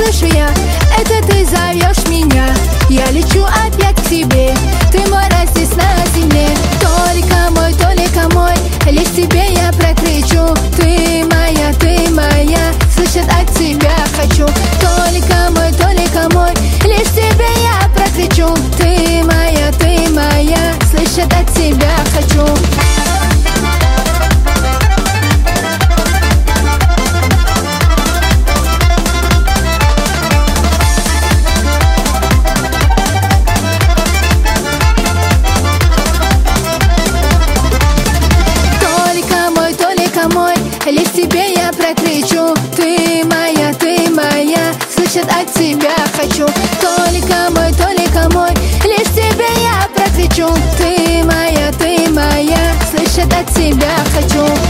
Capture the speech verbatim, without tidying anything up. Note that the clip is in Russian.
слышу я, это ты зовешь меня. Я лечу опять к тебе, ты мой расис на земле. Только мой, только мой, лишь тебе я прокричу. Ты моя, ты моя, слышать от тебя хочу. Только мой, только мой, лишь тебе я прокричу. Ты моя, ты моя, слышать от тебя хочу. Лишь тебе я прокричу. Ты моя, ты моя, слышать от тебя хочу. Только мой, только мой, лишь тебе я прокричу. Ты моя, ты моя, слышать от тебя хочу.